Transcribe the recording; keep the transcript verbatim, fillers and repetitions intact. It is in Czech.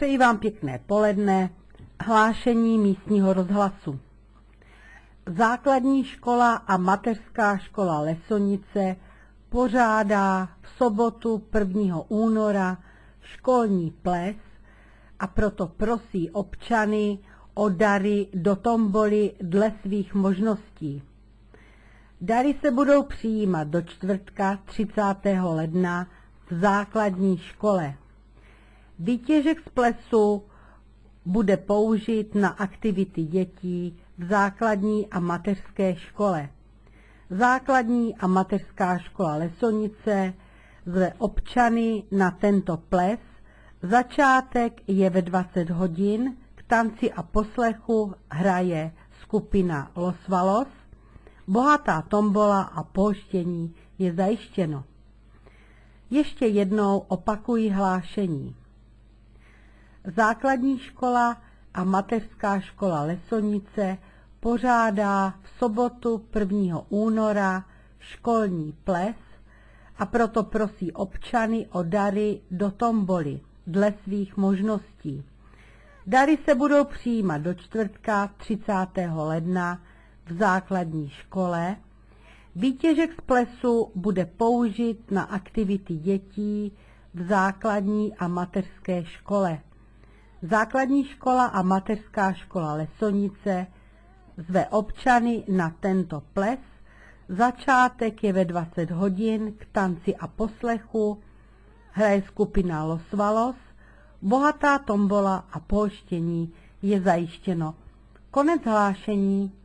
Přeji vám pěkné poledne. Hlášení místního rozhlasu. Základní škola a mateřská škola Lesonice pořádá v sobotu prvního února školní ples a proto prosí občany o dary do tomboly dle svých možností. Dary se budou přijímat do čtvrtka třicátého ledna v základní škole. Výtěžek z plesu bude použit na aktivity dětí v základní a mateřské škole. Základní a mateřská škola Lesonice zve občany na tento ples. Začátek je ve dvacet hodin, k tanci a poslechu hraje skupina Los Valos. Bohatá tombola a pohoštění je zajištěno. Ještě jednou opakuji hlášení. Základní škola a mateřská škola Lesonice pořádá v sobotu prvního února školní ples a proto prosí občany o dary do tomboly dle svých možností. Dary se budou přijímat do čtvrtka třicátého ledna v základní škole. Výtěžek z plesu bude použit na aktivity dětí v základní a mateřské škole. Základní škola a mateřská škola Lesonice zve občany na tento ples. Začátek je ve dvacet hodin, k tanci a poslechu hraje skupina Los Valos. Bohatá tombola a pohoštění je zajištěno. Konec hlášení.